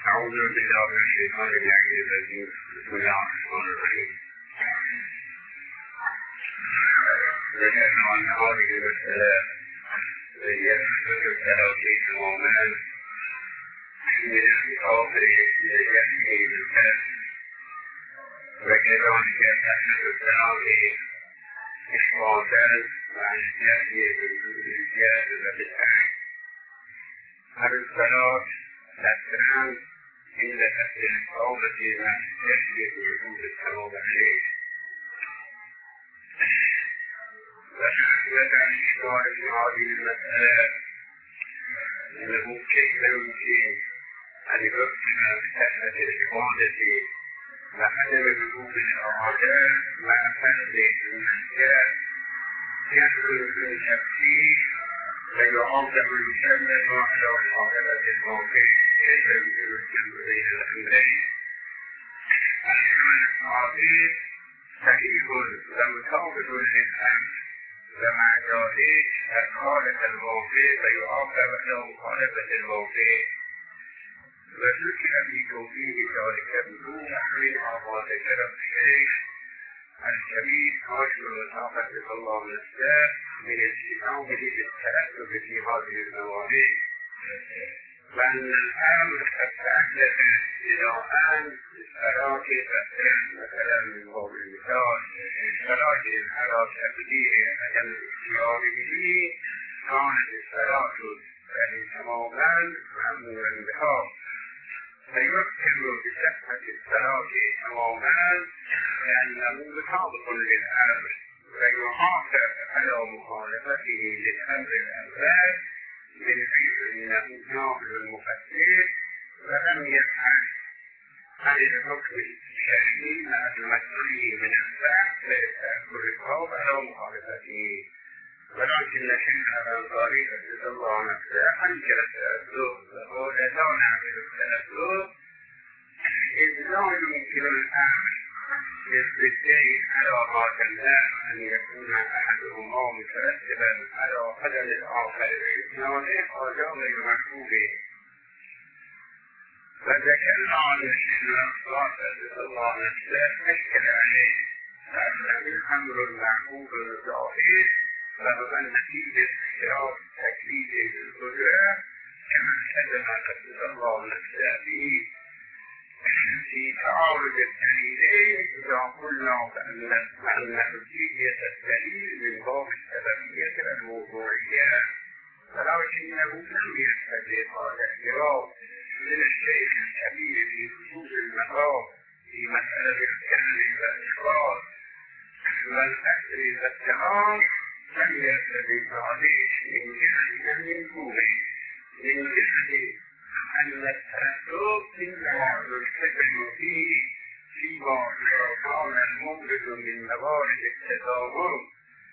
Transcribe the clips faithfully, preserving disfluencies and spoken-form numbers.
أعوذ بالله من الشيطان الرجيم بسم الله الرحمن الرحيم ذكرنا عن هذه المسألة ليثبت التوحيد المؤمن من الخوف ليحمي الكف وكذلك تحدث التوحيد إخباتا عن يحيي بالزياد وبالأهل هذا الصلاة تسرع إلا تسرع الصوبة ما يحيي بوجود الثواب عليه وشهدت عن إشكال في هذه المسألة أنه كيف يمكن أن يحكم بكثرة العبادة وعدم وجود الإرادة مع فرد المشكلة يدخل في التفسير فيعظم المسلم على العاقبة الموقف كيف يمكن الجمع بين الأمرين. العاقبة صحيح ومتوقف للأمر ومع ذلك الخالق الموقف فيعاقب على مخالفة الموقف وذكر في توفيق ذلك بدون نحو ما ذكر الشيخ الكبير حاشر طاقة الله نفسه من الاستقامة للتأدب في هذه المواضيع وأن الأمر قد تحدث إلى أن الصلاة تأثير مثلا من قول المثال الصلاة على تبديل عدم الاختيار به كانت الصلاة تماما مأمورا بها فيمكن بصحة الصلاة تماما لأنه مطابق للأمر ويحافظ على مخالفته للأمر الأول من حيث أنه ناقل المفسر ولم يفعل عن الحكم الشرعي مع المسؤولين من الفعل فيتأكد الخوف على مخالفته ولكن الشيخ الأنصاري رضي الله عنه أنكر التأدب وقال لا نعمل التأدب إذ لا يمكن الأمر للضدين على ما تنام أن يكون أحدهما مترتبا على قدر الآخر بإمكانه حاجة غير مشهوره فذكرنا عن الشيخ الأنصاري رضي الله عنه أشكل عليه فأنه الأمر المعقول الظاهر فهو النتيجة اختيار تكليف القدرة كما تقدم قدس الله نفسه به في تعارض الدليلين إذا قلنا بأن نتيجة الدليل من باب السببية الموضوعية ولكنه لم يستطيع الاعتراف من الشيخ الكبير في خصوص المقام في مسألة الكذب والإخبار والتأثير والتمام لم يستطيع عليه من جهة المنكوبة من جهة أن التأثير إنما يرتكب فيه فيما كان المنبت من موارد التداول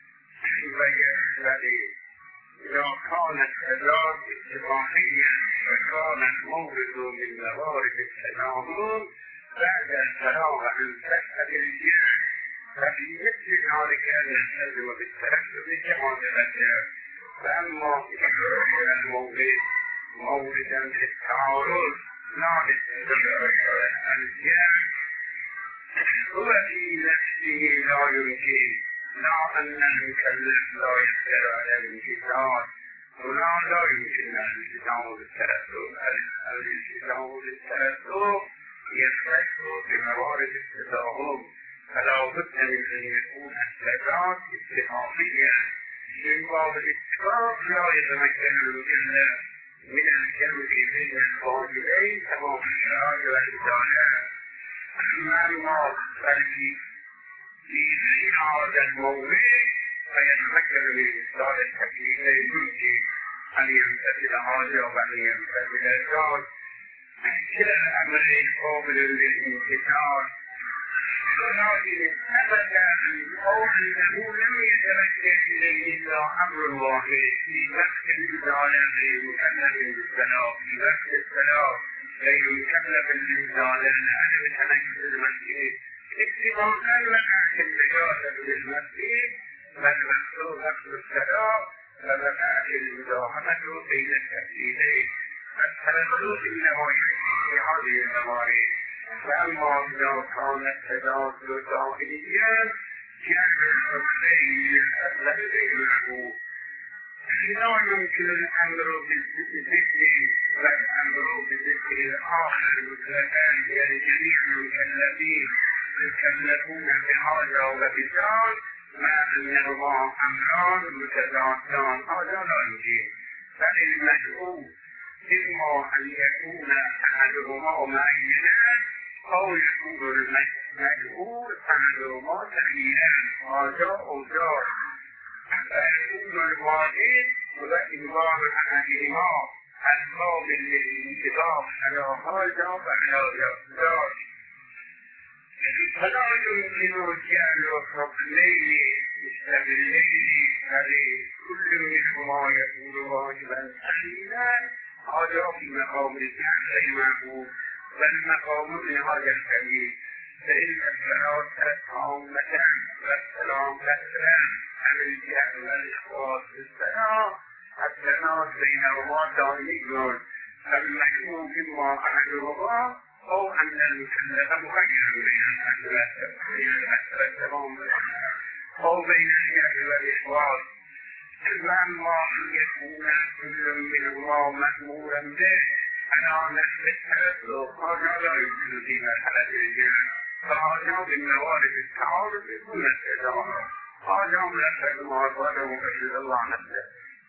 ويختلف إذا كانت الأداة اتفاقية وكان المنبت من موارد التداول بعد الفراغ عن صحة الجهة ففي مثل ذلك نلتزم بالتأكد كما تذكر فأما إذا المنبت موردا للتعارض لا للتدبر الجهة هو في نفسه لا يمكن لا أن المكلف لا يقدر على الانتظار هنا لا يمكن الالتزام بالتأثر الالتزام بالتأثر يفتح بموارد التداول فلا بد من أن يكون الزكاة اتفاقية من باب الاتفاق لا يتمكن المكلف من الجمع بين القائلين تمام الشرائع والإدانة أما ما فالذي في هذا الموضوع فيتمكن من إصدار التكليف يمكن أن يمتثل هذا وأن يمتثل ذاك كلا الأمرين قابل للامتثال ولكن ثبت القول أنه لم يتمكن إليه إلا أمر واحد في وقت الإدانة غير مكلف بالصلاة في وقت الصلاة غير مكلف بالإدانة لعدم تمكن المسجد اتفاقا مع النجاسة بالمسجد بل مقصود وقت الصلاة فبقات المزاحمة بين التفسيرين التردد إنه يكفي في هذه الموارد فأما إذا كانت تداخل داخليا كان الخير الذي له لا يمكن الأمر بالذكر والأمر بالذكر الآخر مطلقا لجميع المكلفين يكلفون بهذا وبذاك مع أنهما أمران متضادان هذا لا يمكن بل المشروع إما أن يكون أحدهما معينا أو يكون المشروع أحدهما ثانيا هذا أوجار فيكون الواجب وإنظام أحدهما أسباب للانتظام على هذا وعلى ذاك فلا يمكن جعل حكمين مستقلين عليه كل منهما يكون واجبا حينا هذا في مقام الجعل معه والمقام لهذا الحديث فإن الصلاة تامة والسلام والسلام على الجهل والإخلاص بالسلام السلام بينهما دائم فالمحكوم إما أحدهما أو أن المكلف مغير بين السلام أو بين الجهل والإخلاص فأما أن يكون كل منهما مأمورا به على نحو التأثر هذا لا يمكن في مرحلة الجهل فهذا من موارد التعارف دون التجارة هذا مرتب ما قاله مبشر الله نفسه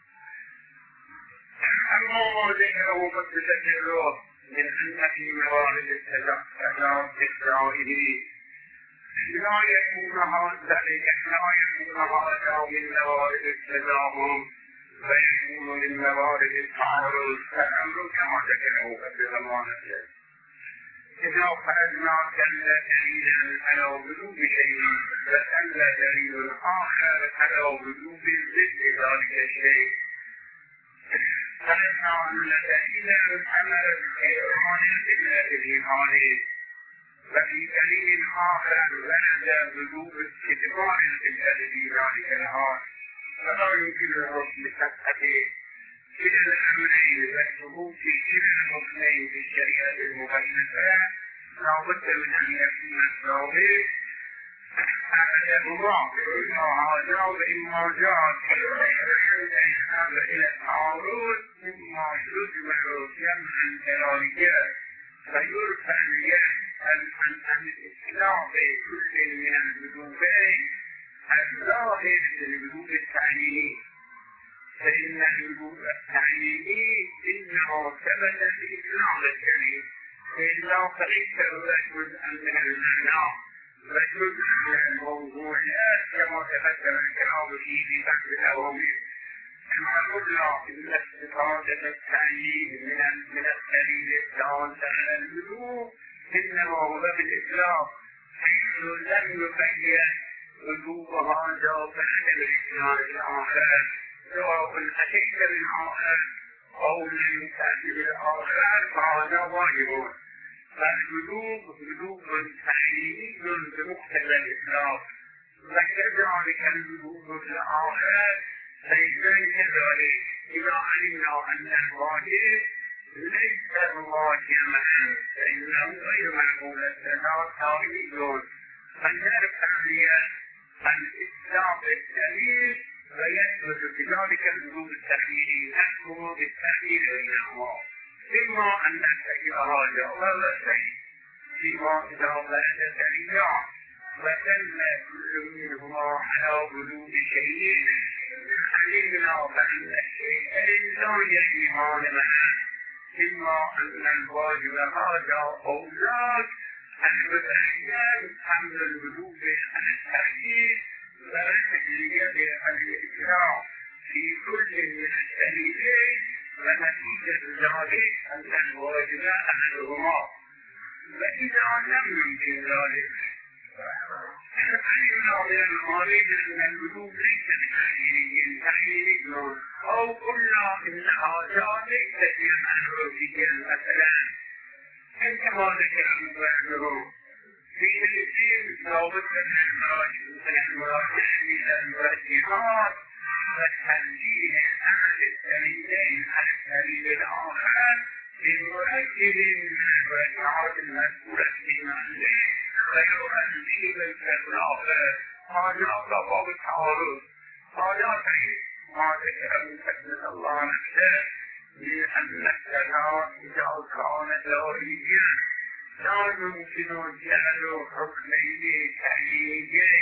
أما ما ذكره قد تسجله من أن في موارد التجارة إسرائيلي لا يكون هذا لا يكون هذا من موارد التجارة ويكون من موارد التعارف فالأمر كما ذكره مبشر الله نفسه إذا خرجنا كلا دليلا على وجوب شيء وكلا دليل آخر على وجوب ضد ذلك الشيء خرجنا أن دليلا على الإيمان بالإيمان وفي دليل آخر ورد وجوب اتباع في ذلك الحال فلا يمكن الرسم بصحته كلا الأمرين والثبوت في كلا الركنين في الشريعة المقدسة لا بد من أن يكون التوحيد أحدهما هذا وإما جاء إلى التعارض إما يجمع جمعا كذلك فيرفع اليد عن الإسلام كل من الوجوبين الظاهر للوجوب التعليمي فإن الوجوب التعليمي إنه ثبت في إسلام الكريم إلا فليس جزءا من المعنى وجزء من الموضوعات كما تقدم الكلام فيه في بحث الأوامر كما قلنا إن استفادة التعليم من من الدليل الدال على الوجوب إنما هو بالإسلام حيث لم يبين وجوب هذا بعد الإسلام الآخر سواء أتيت بالآخر أو لم تأتي بالآخر فهذا واجب فالوجوب وجوب تعليمي بمقتضى الإسلام وكذلك الوجوب الآخر ليس كذلك إذا علمنا أن الواجب ليس واجبا فإنه غير معقول الزكاة تاريخ فنرفع الإسلام بالدليل ويثبت بذلك الوجوب التحليلي نحكم بالتحليل بينهما إما أن نتجه هذا ولا شيء فيما إذا بعد دليلا ودل كل منهما على وجوب شيء علمنا بأن الشيئين لا يجريان معا إما أن الواجب هذا أو ذاك المتعين حمل الوجوب على التحليل والتجرية على الإكرام في كل من الدليلين ونتيجة ذلك أن الواجب أحدهما وإذا لم يمكن ذلك علمنا من المعارض أن الوجوب ليس بتحليل تحليل أو قلنا إن هذا ليس بمعروفيا مثلا كما ذكر المبرر في تفسير ثابت الإخراج من المراجع المرجحات والتنزيه أحد الدليلين على الدليل الآخر بمؤكد من المراجعات مذکورت بیمنده خیر و عزیز الفراغ حاجات را باب تعارض حاجات ما ذكر حدث الله نفسه بأن السلام إذا كان داريا لا يمكن جعل حكمين تحليلين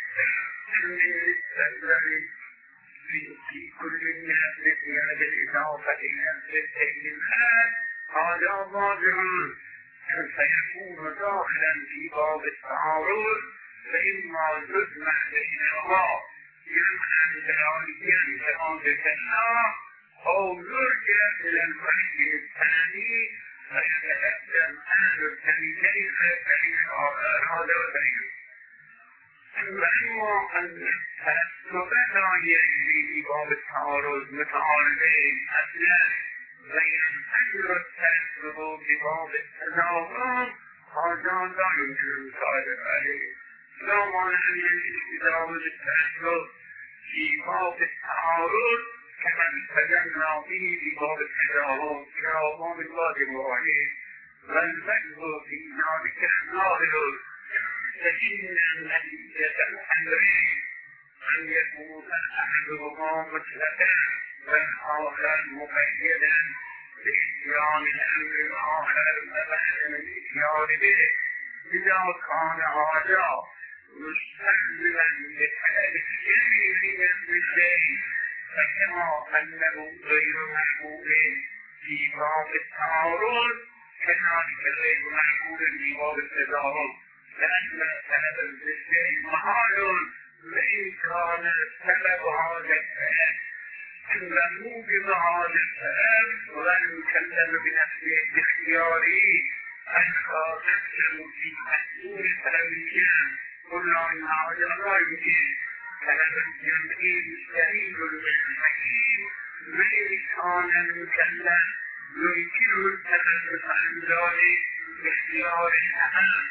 في كل الناس في هذه الإضافة إلى التكليفات هذا واضح فيكون داخلا في باب التعارض فإما يسمح بينهما يمنع دلاليا كما ذكرنا أو يرجع إلى الوحي الثاني فيتقدم أهل الكلمتين بين هذا وبين وإما أن التنسب لا يجري في باب التعارض متعارضين أصلا وينتشر التنسب في باب التناغم هذا لا يمكن المساعدة عليه لا مانع من استدامة التنسب في باب التعارض كما استدلنا به في باب التجاوز إلى باب الواجب عليه والمجد في ذلك الظاهر فإن النتيجة الحمدين أن يكون أحدهما مطلقا والآخر مقيدا بإتيان الأمر الآخر وبعد الإتيان به إذا كان هذا مستقبلا للحديث في نفس الشيء فكما أنه غير محبوب في باب التعارض كذلك غير محبوب في باب التجاوز لأن سبب الزجاج محال وإن كان سبب هذا الفعل أنه بهذا الفعل ولم يكلم بنفسه باختياره ألقى نفسه في مسؤول سببيا قل إن هذا لا يمكن سبب ينبغي مستحيل المستحيل وإن كان المكلم يمكنه التنفس عن ذلك باختيار أهم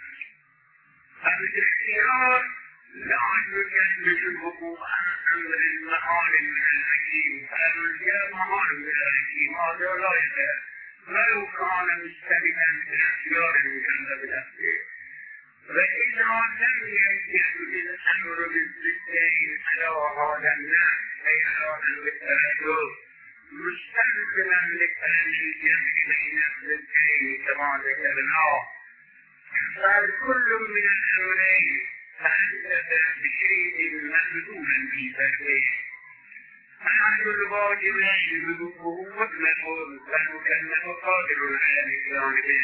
الاختيار لا يجدد الوقوع أمر المعالم الحكيم فالرجال معالم الحكيم هذا لا يجب ولو كان مستبدا باختيار المكلف بنفسه وإذا لم يجد الأمر بالضدين على هذا الناس أيضا بالتأثر مستلزما لكلام الجمع بين الضدين كما ذكرناه فالكل من الأمرين فأنت بشيء مهزوما في ذاته أحد الواجبين وهو مطلق فالمكلف قادر على الإتيان به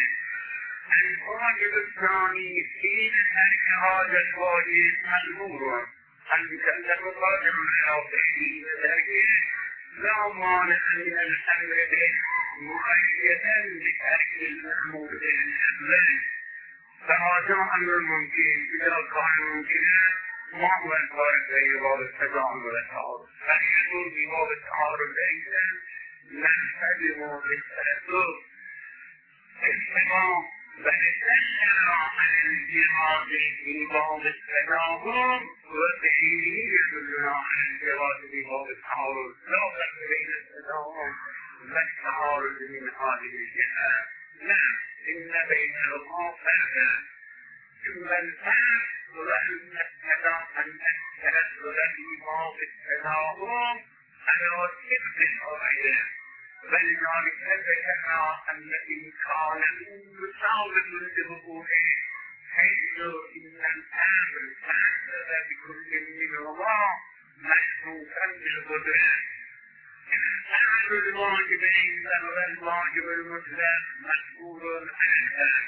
الواجب الثاني حين ترك هذا الواجب مجبور المكلف قادر على فعله وتركه لا مانع من الأمر به مؤيدا بترك المأمور به الأمر فهذا أمر ممكن إذا كان ممكنا ما هو الفارق بين باب التجاوز والتعارض فيكون في باب التعارض أيضا نستلم بالتأثر استماع ونستشعر عن الانجراف في باب التجاوز وبه يدلنا عن الانجراف في باب التعارض لا فرق بين التجاوز والتعارض من هذه الجهة لا إن بينهما فرقا ثم الفرق وأن التداخل التدخل في باب التداخل على صدق القاعدة ولذلك ذكرنا أن الإمكان مساوٍ لوقوعه حيث إن الأمر تحدث بكل منهما محسوسا بالقدرة أحد الواجبين والواجب المطلق مذكور عنه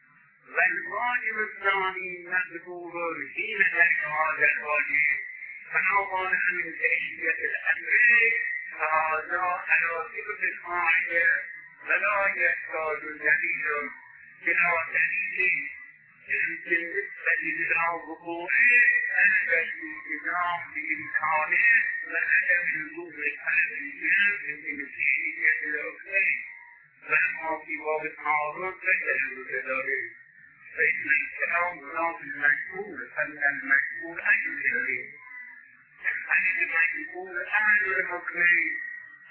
والواجب الثاني مذكور حين ترك هذا الواجب فنوع من كيفية الأمر فهذا على صفة القاعدة ولا يحتاج دليل إلى دليل بالنسبة لذا وقوعه أثبت الإنتظام بإمكانه وعدم لزوم الحنفية بالنسبة الأخرى وأما في باب التعارض فيجب كذلك فإن الكلام خلاف المشهور فإن المشهور أي دليل أي المشهور أهل الحكمين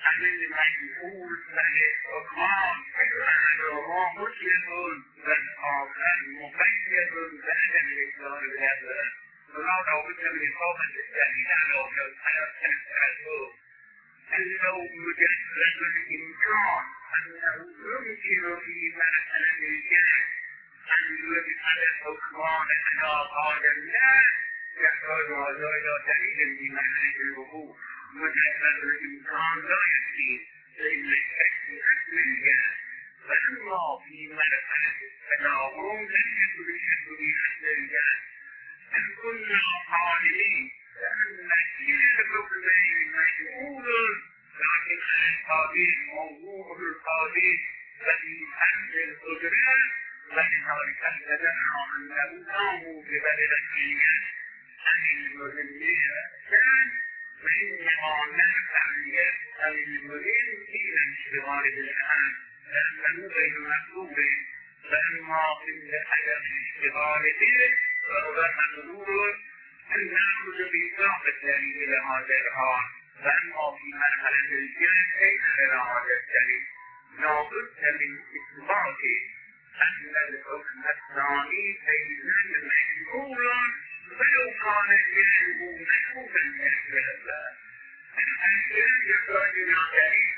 همین مجبور به حکمان و ما مسلمون و آخر مقید بعد الإسلام بهذا وما رابط بالإقامة الثانية على الحياة الحياة أنه مجرد الإمكان أنه يمكن في مرحلة الجهل أن يجعل الحكمان على هذا الناس يحتاج هذا إلى دليل في مرحلة الوقوع مجرد الإمكان لا يكفي فإن الشك أصل الجهل فأما في مرحلة التداوم لم يكن الشك في أصل الجهل أن كنا عالمين لأن كلا الركنين مشمول لكن القادر موضوع القادر الذي أنت القدرة ولذلك التدرع أنه قاموا ببلد الدنيا عن المذنبين كان وإنما نفعل عن المذن في الاشتغال بالآن لأنه غير مطلوب فأما في الحياة الاشتغال به فهو مطلوب أن نأخذ بإضافة إلى هذا الحال فأما في مرحلة الجهل إلى هذا الدليل لابد من إثبات أن الحكم الثاني بينا مشمولا ولو كان الجهل مشمولا بالنسبة الجهل يحتاج إلى دليل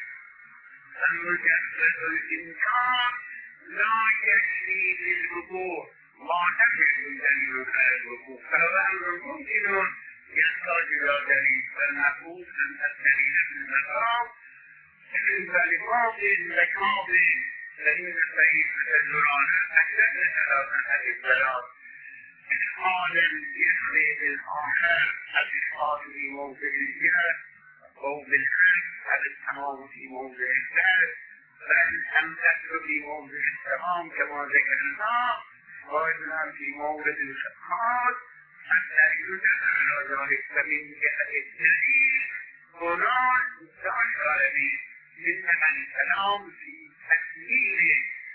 المجرد الإمكان لا يكفي للوقوع ما تحمل دليل على الوقوع فلو أمر ممكن يحتاج إلى دليل فالمفروض أن الدليل في المقام فلباطل مكابل فإن الصحيح الدرانة أكثر ثلاثة الثلاث إسقاطا يخرج الآخر الإسقاط في موضع الجهل أو بالحق التمام في موضع الثالث بل أن تكتب في موضع التمام كما ذكرنا وإذن في موضع الإسقاط حتى يدل على ذلك فمن جهة الدليل هنا ظاهر إنما الكلام في تسليل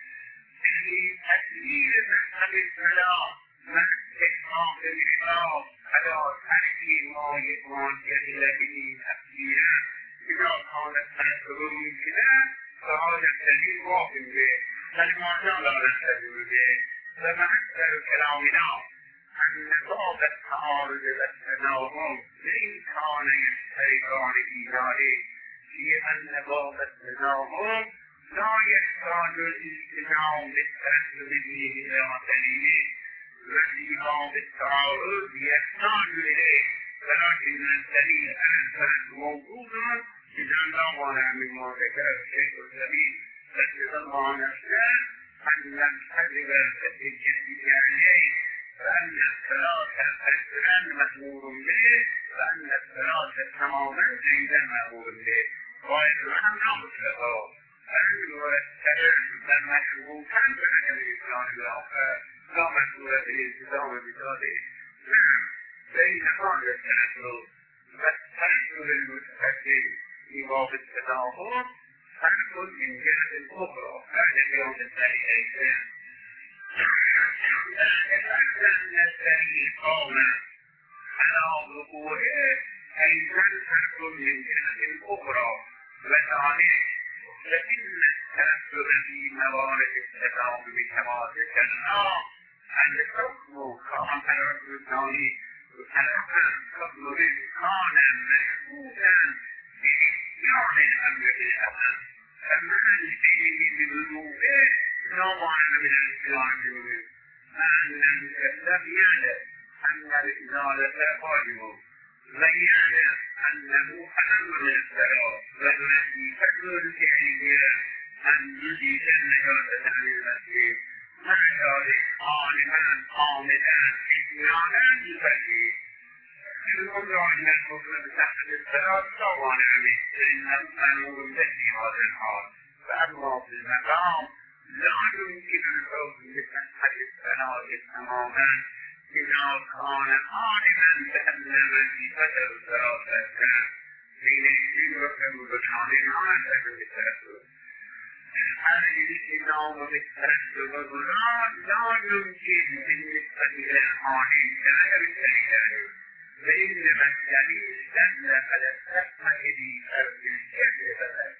في تسليل مذهب السلام مع إطلاق الإطلاق على تحسين ما يتوجه إليه تفسيرا إذا كانت تنسب ممكنا فهذا الدليل واقع به فلماذا لا نستدل به فمع أكثر كلامنا أن باب التعارض والتناغم لئن كان يشتركان في ذلك في أن باب التناغم لا يحتاج الالتزام بالترتب فيه إلى دليل وفي باب التعارض يحتاج إليه ولكن الدليل أنفذ موجودا إذا لا مانع مما ذكر الشيخ السبيل فاتبع نفسه أن ننتظر الجديد عليه فأن الثلاثة أسرا مأمور به فأن الثلاثة تماما أيضا مأمور به وإذن نمسه أن يرتب المشروطا بعد الإسلام الآخر لا مسؤول بالالتزام بذلك بين هذا التنزل والتنزل المتقدم في باب التداخل تنقل من جهة أخرى بعد اليوم الثاني أيضا أن الدليل قام على وقوعه أيضا تنقل من جهة أخرى وذلك لكن التنزل في موارد التداخل كما ذكرنا أن الحكم كان على الثاني وتلقى الحكم كان مشهودا بإحيان الأمر بالأمر فما الذي بوجوده لا معنى من الإسلام بوجوده أن المكلف يعلم أن الإزالة واجب ويعلم أنه أمر من الصلاة والتي تكون فعلية أن يزيد النجاة عن المسجد مع ذلك عالما عاملا إحيانا يصلي الأمر أن الحكم بتحت الصلاة لا معنى منه فإنه أمر مثل هذا الحال فأما في المقام لا يمكن الحكم بتحت الصلاة تماما إذا كان عالما بأن وظيفة الصلاة السلام حين يشير بالحالين عن سبيل التأثر هذه الإسلام بالتأثر والغرام لا يمكن بالنسبة إلى الحالين لا يمكن بين مسجدي استنى فلسفة دي فرد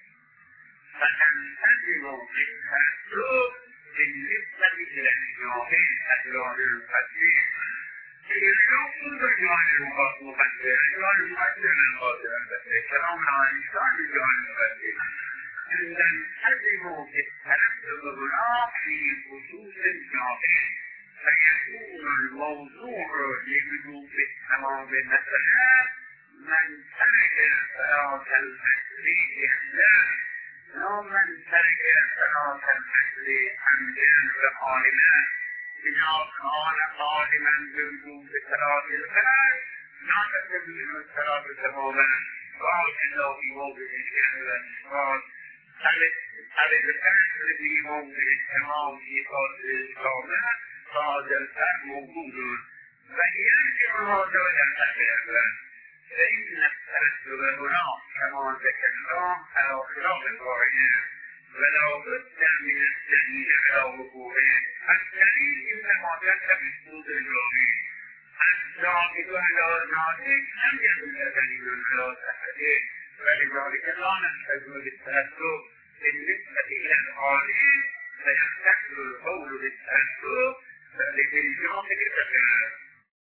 فتنتظم في التأثر بالنسبة إلى الجاهل أجرار الفتيح اليوم رجال المقدر رجال المقدر القادر الكلام عن إنسان رجال المقدر تنتظم في التأثر في خصوص الجاهل فيكون الموضوع لبدو في التمام مثلا من ترك صلاة الفجر إخلاص لا من ترك صلاة الفجر عمدا وعالما بما كان قادما بوجوب صلاة الفجر لا تستبدل الصلاة تماما قال الله في موضع الشهر والإشراق على الفجر في موضع التمام في قدر الإقامة هذا الفهم موجود فيرجع هذا الفهم فإن الترتب هنا كما ذكرنا على خلاف القاعدة ولا بد من الدليل على وقوعه الدليل إنما جاء بسند الجامع الثابت على ذلك لم يدل دليل على صحته ولذلك لا نحتاج للترتب بالنسبة إلى الخالق فيحتاج القول بالترتب لكن الجامع كتبه